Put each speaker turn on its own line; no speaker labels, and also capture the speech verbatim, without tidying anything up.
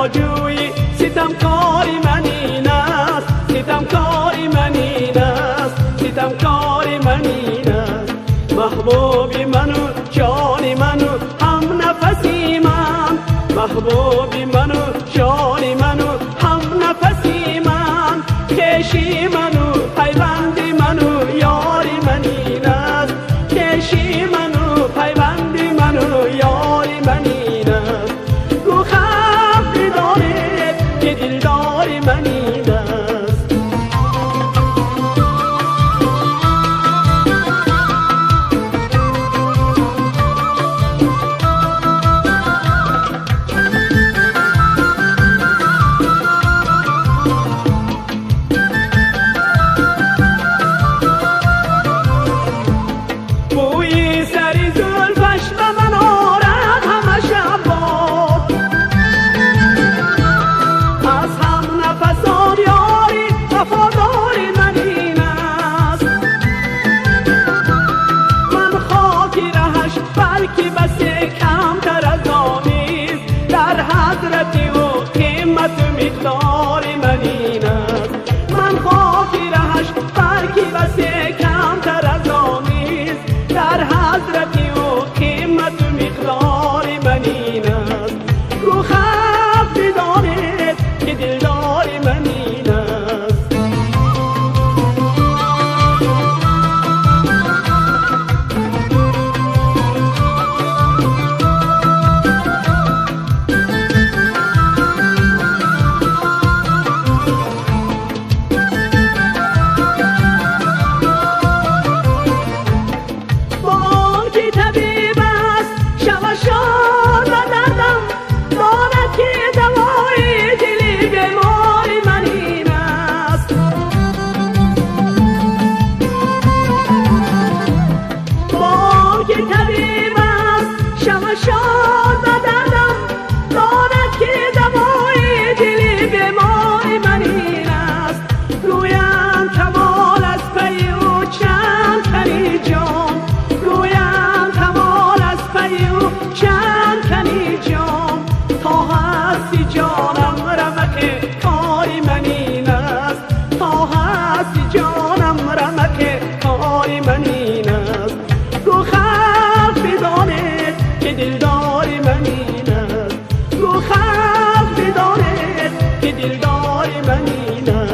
جویی ستمکاری من این است، ستمکاری من این است، ستمکاری من این است. محبوبی منو جانی منو هم نفسی من، محبوبی منو جانی منو هم نفسی من. کشی منو پیوندی منو یاری من این است، کشی منو پیوندی منو یاری من این است. گو خب بدانید که دلداری من این است. مقداری من این است، من خاکی رهش برکی بسی کمتر از آن نیست. در حضرتی و قیمت و مقداری من این است. رو خب بدانید که دلداری من این است. دلداری من این است. رو خب بدانید که دلداری من این است.